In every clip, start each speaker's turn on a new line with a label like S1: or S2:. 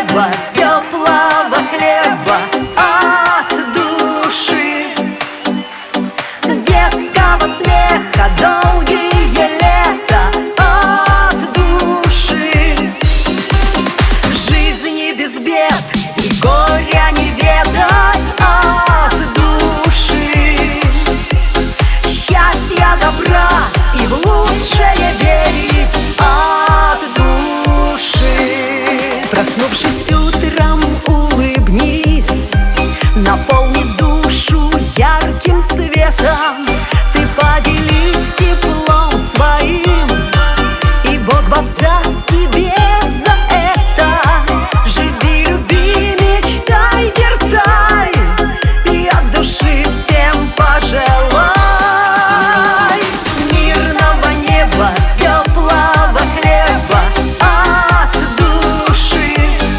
S1: неба, теплого хлеба от души, детского смеха, долгие лета от души, жизни без бед и горя не ведать от души, счастья, добра и в лучшее верить от души. Проснувшись утром, улыбнись, наполни душу ярким светом. Ты поделись теплом своим, и Бог воздаст тебе за это. Живи, люби, мечтай, дерзай, и от души всем пожелай мирного неба, теплого хлеба от души,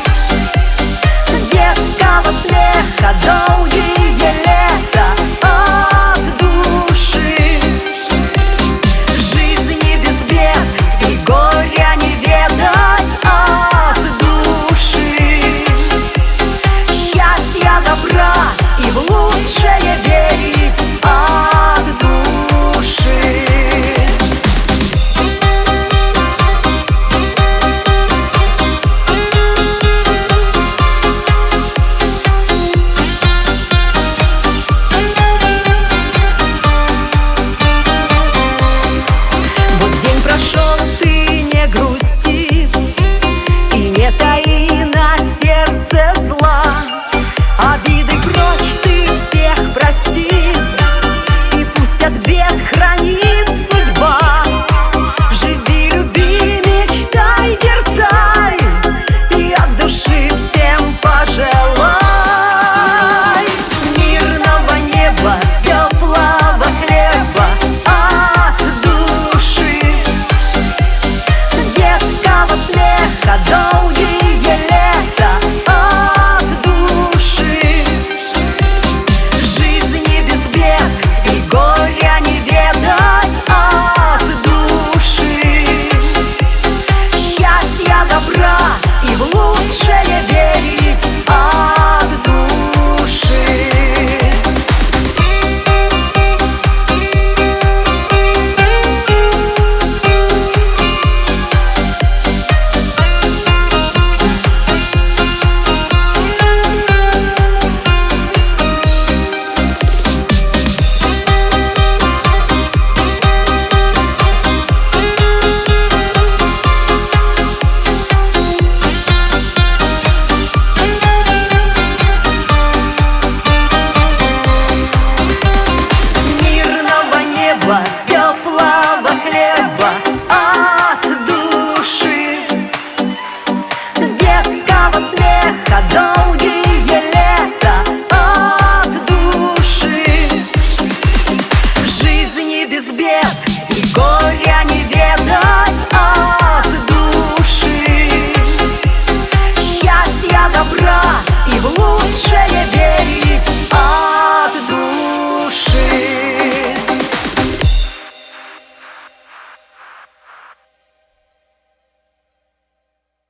S1: детского смеха, долгие лета от души, жизни без бед и горя не ведать от души, счастья, добра и в лучшее верить от души. Прошел, ты не грусти и не таи на сердце зла. Обиды прочь, ты всех прости, и пусть от бед хранит судьба. Живи, люби, мечтай, дерзай, и от души всем пожелай мирного неба, теплого хлеба от души, детского смеха, долгие лета от души, жизни без бед и горя не ведать от души, счастья, добра и в лучшее верить от души. Мирного неба,